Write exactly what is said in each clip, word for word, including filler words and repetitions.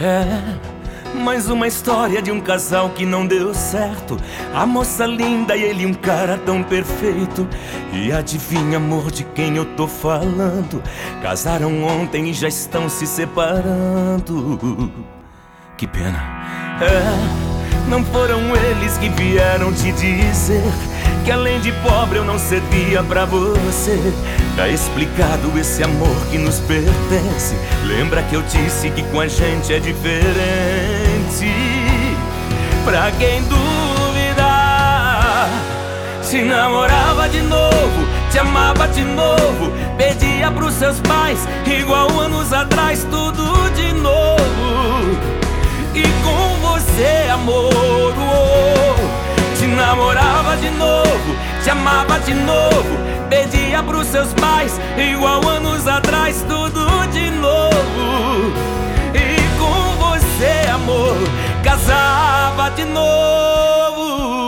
É, mais uma história de um casal que não deu certo. A moça linda e ele um cara tão perfeito. E adivinha, amor, de quem eu tô falando? Casaram ontem e já estão se separando. Que pena. É, não foram eles que vieram te dizer que além de pobre eu não servia pra você. Tá explicado esse amor que nos pertence. Lembra que eu disse que com a gente é diferente. Pra quem duvida, se namorava de novo, te amava de novo, pedia pros seus pais igual anos atrás, tudo de novo. E com você, amor, oh, te namorava de novo, te amava de novo, pedia pros seus pais igual anos atrás, tudo de novo. E com você, amor, casava de novo.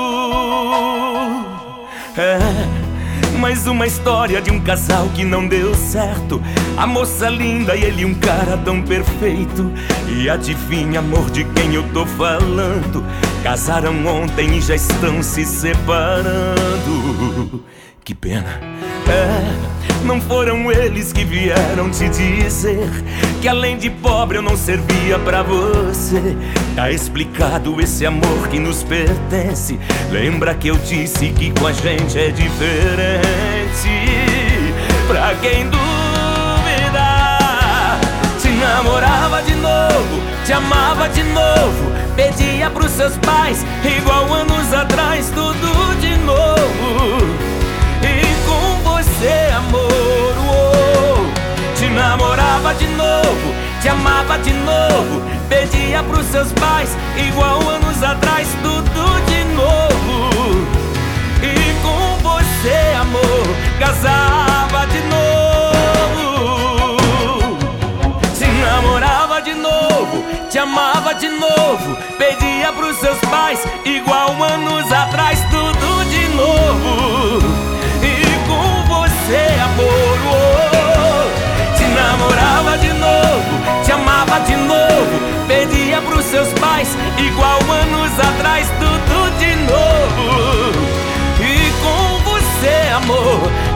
É, mais uma história de um casal que não deu certo. A moça linda e ele um cara tão perfeito. E adivinha, amor, de quem eu tô falando? Casaram ontem e já estão se separando. Que pena. É, não foram eles que vieram te dizer que além de pobre eu não servia pra você. Tá explicado esse amor que nos pertence. Lembra que eu disse que com a gente é diferente. Pra quem duvida, te namorava de novo, te amava de novo, pedia pros seus pais igual anos atrás, tudo de novo. E com você, amor, oh, te namorava de novo, te amava de novo, pedia pros seus pais igual anos atrás, tudo de novo. E com você, amor, casava de novo. Se namorava de novo, te amava de novo, pedia pros seus pais igual anos atrás, tudo de novo. Você, amor, oh, te namorava de novo, te amava de novo, pedia pros seus pais igual anos atrás, tudo de novo. E com você, amor,